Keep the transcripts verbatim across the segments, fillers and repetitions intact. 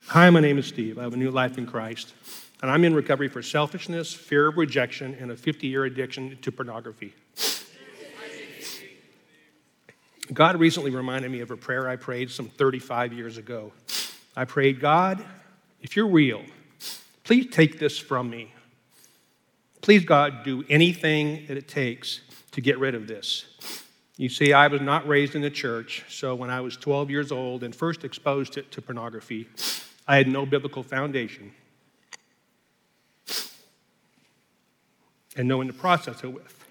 Hi, my name is Steve. I have a new life in Christ, and I'm in recovery for selfishness, fear of rejection, and a fifty-year addiction to pornography. God recently reminded me of a prayer I prayed some thirty-five years ago. I prayed, God, if you're real, please take this from me. Please, God, do anything that it takes to get rid of this. You see, I was not raised in the church, so when I was twelve years old and first exposed to, to pornography, I had no biblical foundation and no one to process it with.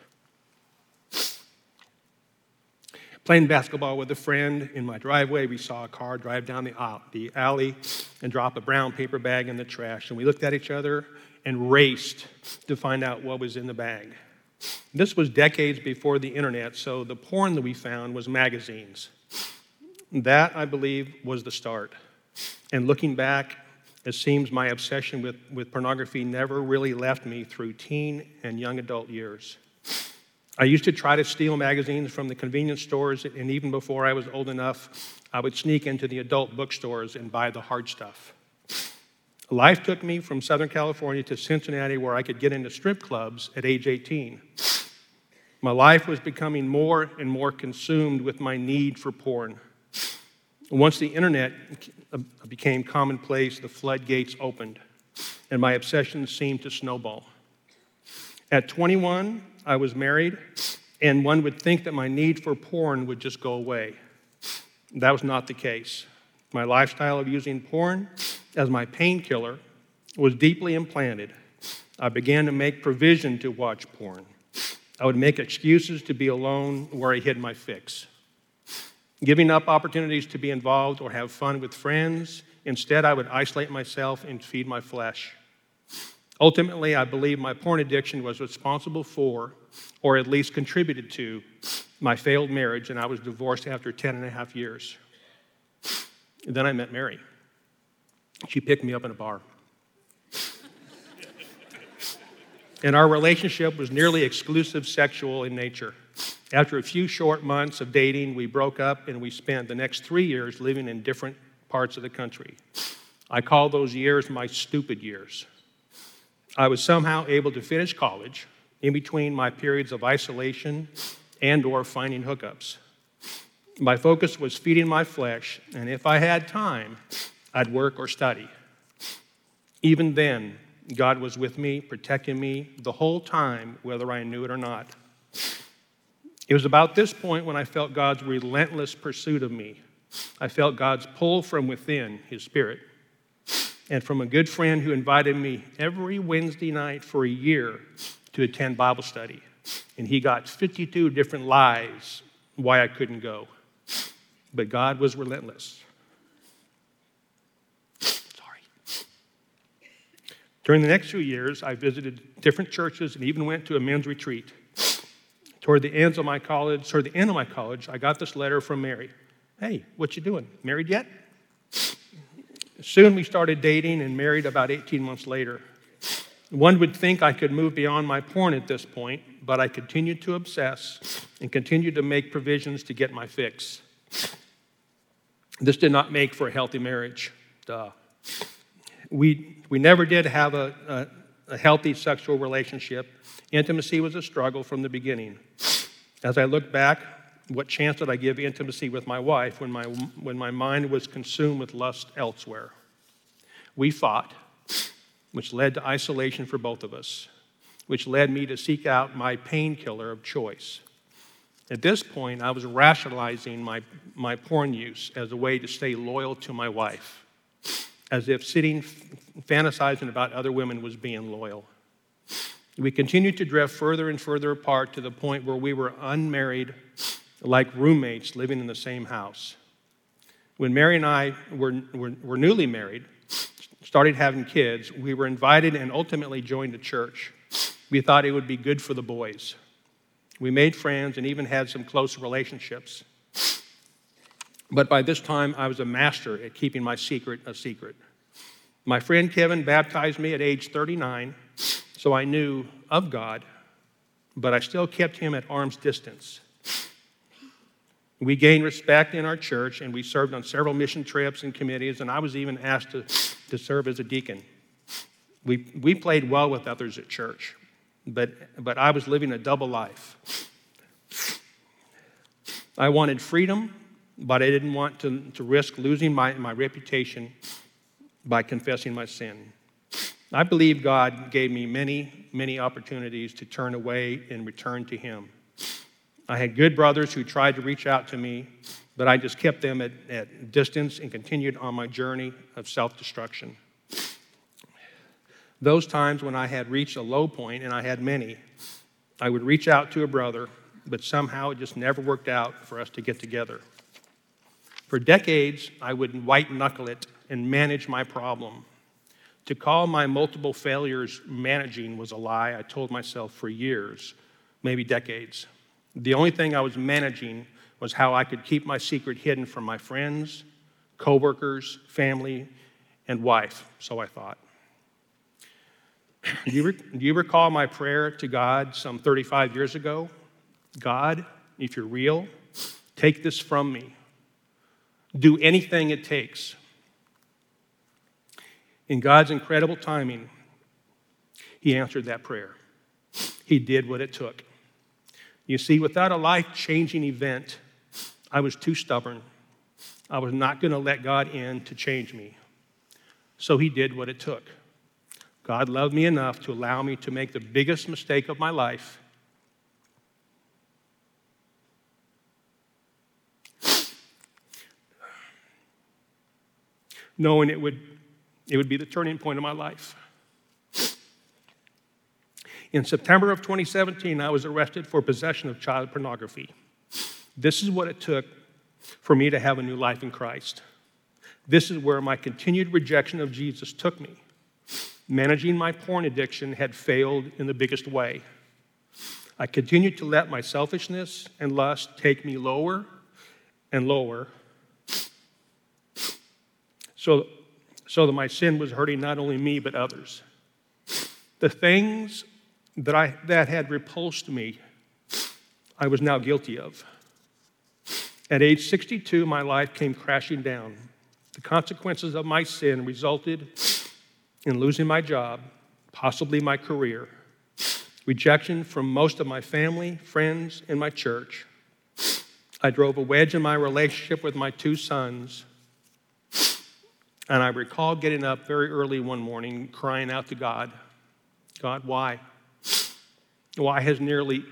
Playing basketball with a friend in my driveway, we saw a car drive down the, the alley and drop a brown paper bag in the trash, and we looked at each other and raced to find out what was in the bag. This was decades before the internet, so the porn that we found was magazines. That, I believe, was the start. And looking back, it seems my obsession with, with pornography never really left me through teen and young adult years. I used to try to steal magazines from the convenience stores, and even before I was old enough, I would sneak into the adult bookstores and buy the hard stuff. Life took me from Southern California to Cincinnati, where I could get into strip clubs at age eighteen. My life was becoming more and more consumed with my need for porn. Once the internet became commonplace, the floodgates opened, and my obsession seemed to snowball. At twenty-one, I was married, and one would think that my need for porn would just go away. That was not the case. My lifestyle of using porn as my painkiller was deeply implanted. I began to make provision to watch porn. I would make excuses to be alone where I hid my fix. Giving up opportunities to be involved or have fun with friends, instead I would isolate myself and feed my flesh. Ultimately, I believe my porn addiction was responsible for, or at least contributed to, my failed marriage, and I was divorced after ten and a half years. And then I met Mary. She picked me up in a bar. And our relationship was nearly exclusive sexual in nature. After a few short months of dating, we broke up and we spent the next three years living in different parts of the country. I call those years my stupid years. I was somehow able to finish college in between my periods of isolation and or finding hookups. My focus was feeding my flesh, and if I had time, I'd work or study. Even then, God was with me, protecting me the whole time, whether I knew it or not. It was about this point when I felt God's relentless pursuit of me. I felt God's pull from within, His Spirit, and from a good friend who invited me every Wednesday night for a year to attend Bible study. And he got fifty-two different lies why I couldn't go. But God was relentless. Sorry. During the next few years, I visited different churches and even went to a men's retreat. Toward the ends of my college, toward the end of my college, I got this letter from Mary. Hey, what you doing? Married yet? Soon we started dating and married about eighteen months later. One would think I could move beyond my porn at this point, but I continued to obsess and continued to make provisions to get my fix. This did not make for a healthy marriage. Duh. We, we never did have a, a, a healthy sexual relationship. Intimacy was a struggle from the beginning. As I look back, what chance did I give intimacy with my wife when my, when my mind was consumed with lust elsewhere? We fought, which led to isolation for both of us, which led me to seek out my painkiller of choice. At this point, I was rationalizing my, my porn use as a way to stay loyal to my wife, as if sitting fantasizing about other women was being loyal. We continued to drift further and further apart to the point where we were unmarried, like roommates living in the same house. When Mary and I were, were, were newly married, started having kids, we were invited and ultimately joined a church. We thought it would be good for the boys. We made friends and even had some close relationships. But by this time, I was a master at keeping my secret a secret. My friend Kevin baptized me at age thirty-nine, so I knew of God, but I still kept him at arm's distance. We gained respect in our church, and we served on several mission trips and committees, and I was even asked to, to serve as a deacon. We, we played well with others at church, but, but I was living a double life. I wanted freedom, but I didn't want to, to risk losing my, my reputation by confessing my sin. I believe God gave me many, many opportunities to turn away and return to Him. I had good brothers who tried to reach out to me, but I just kept them at, at distance and continued on my journey of self-destruction. Those times when I had reached a low point, and I had many, I would reach out to a brother, but somehow it just never worked out for us to get together. For decades, I would white-knuckle it and manage my problem. To call my multiple failures managing was a lie I told myself for years, maybe decades. The only thing I was managing was how I could keep my secret hidden from my friends, coworkers, family, and wife, so I thought. Do you, re- do you recall my prayer to God some thirty-five years ago? God, if you're real, take this from me. Do anything it takes. In God's incredible timing, He answered that prayer. He did what it took. You see, without a life-changing event, I was too stubborn. I was not going to let God in to change me. So He did what it took. God loved me enough to allow me to make the biggest mistake of my life. Knowing it would, it would be the turning point of my life. In September of twenty seventeen, I was arrested for possession of child pornography. This is what it took for me to have a new life in Christ. This is where my continued rejection of Jesus took me. Managing my porn addiction had failed in the biggest way. I continued to let my selfishness and lust take me lower and lower, so, so that my sin was hurting not only me but others. The things that I that had repulsed me, I was now guilty of. At age sixty-two, my life came crashing down. The consequences of my sin resulted in losing my job, possibly my career, rejection from most of my family, friends, and my church. I drove a wedge in my relationship with my two sons, and I recall getting up very early one morning crying out to God, God, why? Why has nearly,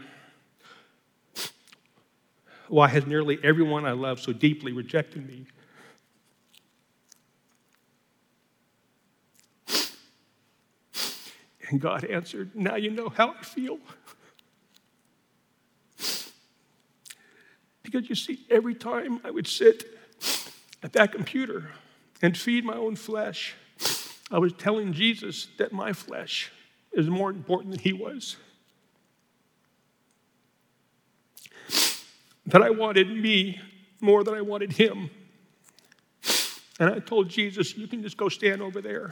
why has nearly everyone I love so deeply rejected me? And God answered, now you know how I feel. Because you see, every time I would sit at that computer and feed my own flesh, I was telling Jesus that my flesh is more important than He was. That I wanted me more than I wanted Him. And I told Jesus, you can just go stand over there.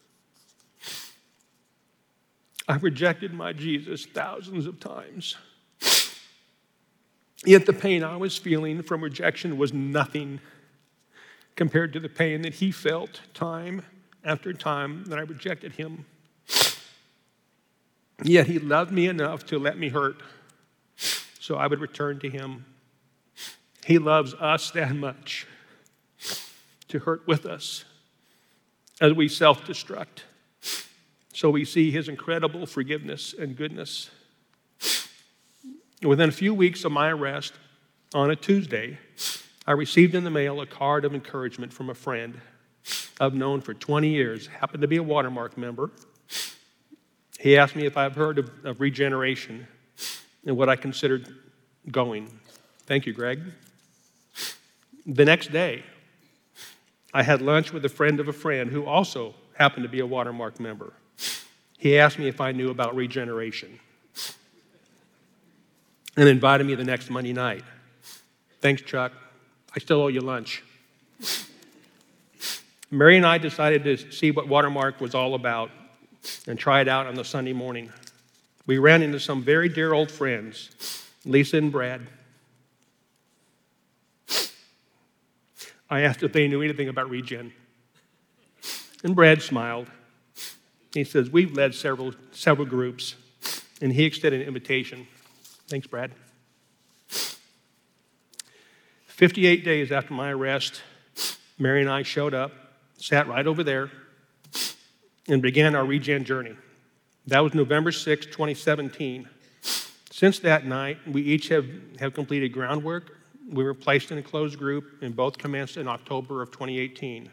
I rejected my Jesus thousands of times. Yet the pain I was feeling from rejection was nothing compared to the pain that He felt time after time that I rejected Him. Yet He loved me enough to let me hurt so I would return to Him. He loves us that much to hurt with us as we self-destruct. So we see His incredible forgiveness and goodness. Within a few weeks of my arrest, on a Tuesday, I received in the mail a card of encouragement from a friend I've known for twenty years, happened to be a Watermark member. He asked me if I've heard of, of regeneration and what I considered going. Thank you, Greg. The next day, I had lunch with a friend of a friend who also happened to be a Watermark member. He asked me if I knew about regeneration and invited me the next Monday night. Thanks, Chuck. I still owe you lunch. Mary and I decided to see what Watermark was all about and try it out on the Sunday morning. We ran into some very dear old friends, Lisa and Brad. I asked if they knew anything about Regen. And Brad smiled. He says, we've led several, several groups. And he extended an invitation. Thanks, Brad. fifty-eight days after my arrest, Mary and I showed up, sat right over there, and began our Regen journey. That was November sixth, twenty seventeen. Since that night, we each have, have completed groundwork. We were placed in a closed group, and both commenced in October of twenty eighteen.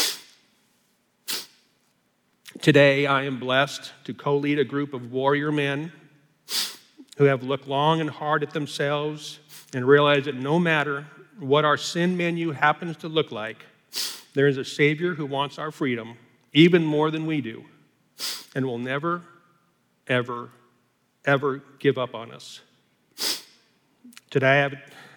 Today, I am blessed to co-lead a group of warrior men who have looked long and hard at themselves and realized that no matter what our sin menu happens to look like, there is a Savior who wants our freedom even more than we do and will never, ever, ever give up on us. Today I have,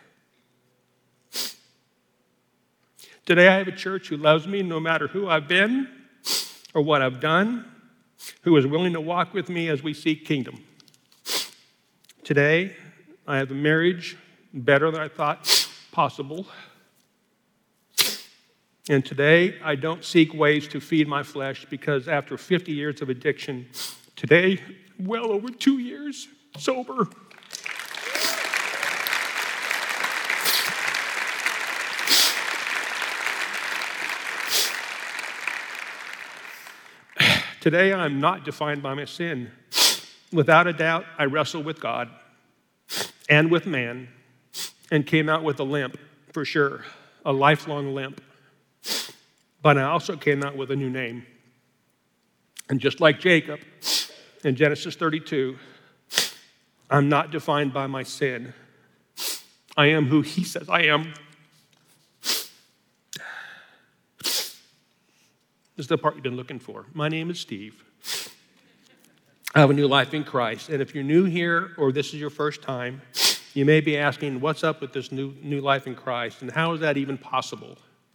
today I have a church who loves me no matter who I've been or what I've done, who is willing to walk with me as we seek kingdom. Today, I have a marriage better than I thought possible. And today, I don't seek ways to feed my flesh because after fifty years of addiction, today, well over two years sober. Today, I'm not defined by my sin. Without a doubt, I wrestle with God and with man and came out with a limp, for sure, a lifelong limp. But I also came out with a new name. And just like Jacob in Genesis thirty-two, I'm not defined by my sin. I am who he says I am. This is the part you've been looking for. My name is Steve. I have a new life in Christ. And if you're new here or this is your first time, you may be asking, what's up with this new, new life in Christ? And how is that even possible?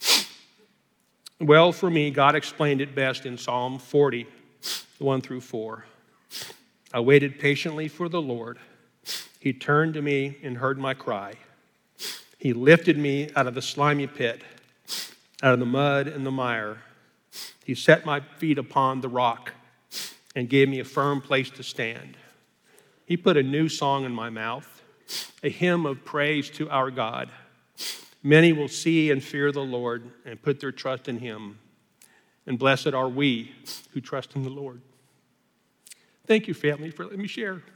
Well, for me, God explained it best in Psalm forty, one through four. I waited patiently for the Lord. He turned to me and heard my cry. He lifted me out of the slimy pit, out of the mud and the mire. He set my feet upon the rock and gave me a firm place to stand. He put a new song in my mouth, a hymn of praise to our God. Many will see and fear the Lord and put their trust in him. And blessed are we who trust in the Lord. Thank you, family, for letting me share.